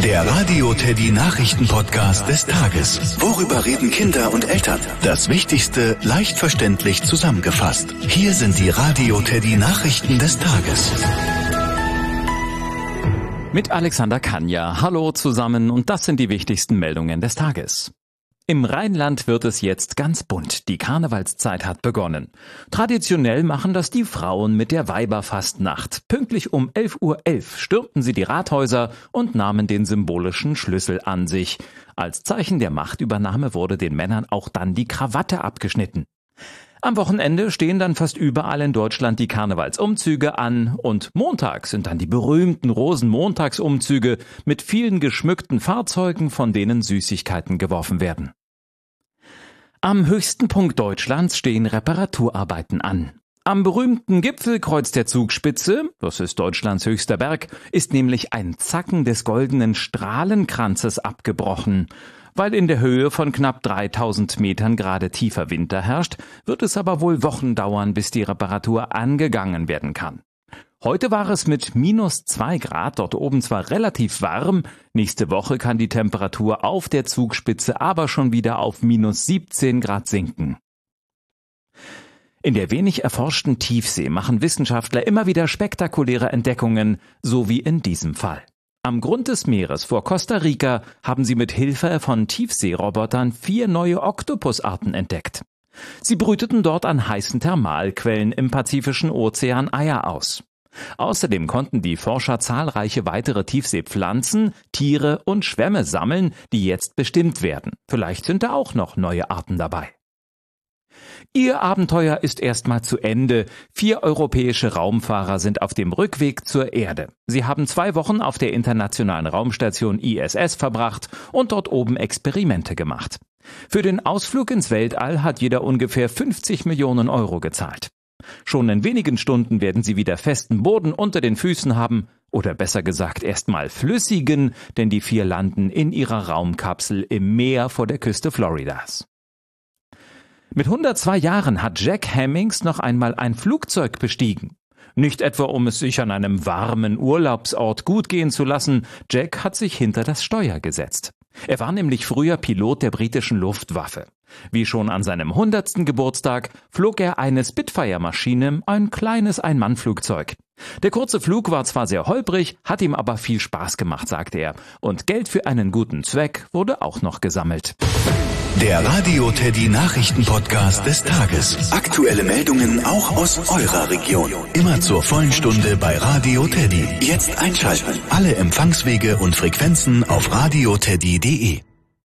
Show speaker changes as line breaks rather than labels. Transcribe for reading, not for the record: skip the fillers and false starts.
Der Radio Teddy Nachrichten-Podcast des Tages. Worüber reden Kinder und Eltern? Das Wichtigste leicht verständlich zusammengefasst. Hier sind die Radio Teddy Nachrichten des Tages.
Mit Alexander Kanja. Hallo zusammen und das sind die wichtigsten Meldungen des Tages. Im Rheinland wird es jetzt ganz bunt. Die Karnevalszeit hat begonnen. Traditionell machen das die Frauen mit der Weiberfastnacht. Pünktlich um 11:11 Uhr stürmten sie die Rathäuser und nahmen den symbolischen Schlüssel an sich. Als Zeichen der Machtübernahme wurde den Männern auch dann die Krawatte abgeschnitten. Am Wochenende stehen dann fast überall in Deutschland die Karnevalsumzüge an und Montag sind dann die berühmten Rosenmontagsumzüge mit vielen geschmückten Fahrzeugen, von denen Süßigkeiten geworfen werden. Am höchsten Punkt Deutschlands stehen Reparaturarbeiten an. Am berühmten Gipfelkreuz der Zugspitze, das ist Deutschlands höchster Berg, ist nämlich ein Zacken des goldenen Strahlenkranzes abgebrochen. Weil in der Höhe von knapp 3000 Metern gerade tiefer Winter herrscht, wird es aber wohl Wochen dauern, bis die Reparatur angegangen werden kann. Heute war es mit -2 Grad dort oben zwar relativ warm, nächste Woche kann die Temperatur auf der Zugspitze aber schon wieder auf -17 Grad sinken. In der wenig erforschten Tiefsee machen Wissenschaftler immer wieder spektakuläre Entdeckungen, so wie in diesem Fall. Am Grund des Meeres vor Costa Rica haben sie mit Hilfe von Tiefseerobotern 4 neue Oktopusarten entdeckt. Sie brüteten dort an heißen Thermalquellen im Pazifischen Ozean Eier aus. Außerdem konnten die Forscher zahlreiche weitere Tiefseepflanzen, Tiere und Schwämme sammeln, die jetzt bestimmt werden. Vielleicht sind da auch noch neue Arten dabei. Ihr Abenteuer ist erstmal zu Ende. 4 europäische Raumfahrer sind auf dem Rückweg zur Erde. Sie haben 2 Wochen auf der internationalen Raumstation ISS verbracht und dort oben Experimente gemacht. Für den Ausflug ins Weltall hat jeder ungefähr 50 Millionen Euro gezahlt. Schon in wenigen Stunden werden sie wieder festen Boden unter den Füßen haben, oder besser gesagt erstmal flüssigen, denn die 4 landen in ihrer Raumkapsel im Meer vor der Küste Floridas. Mit 102 Jahren hat Jack Hemmings noch einmal ein Flugzeug bestiegen. Nicht etwa, um es sich an einem warmen Urlaubsort gut gehen zu lassen, Jack hat sich hinter das Steuer gesetzt. Er war nämlich früher Pilot der britischen Luftwaffe. Wie schon an seinem 100. Geburtstag flog er eine Spitfire-Maschine, ein kleines Ein-Mann-Flugzeug. Der kurze Flug war zwar sehr holprig, hat ihm aber viel Spaß gemacht, sagte er. Und Geld für einen guten Zweck wurde auch noch gesammelt.
Der Radio Teddy Nachrichten-Podcast des Tages. Aktuelle Meldungen auch aus eurer Region. Immer zur vollen Stunde bei Radio Teddy. Jetzt einschalten. Alle Empfangswege und Frequenzen auf radioteddy.de.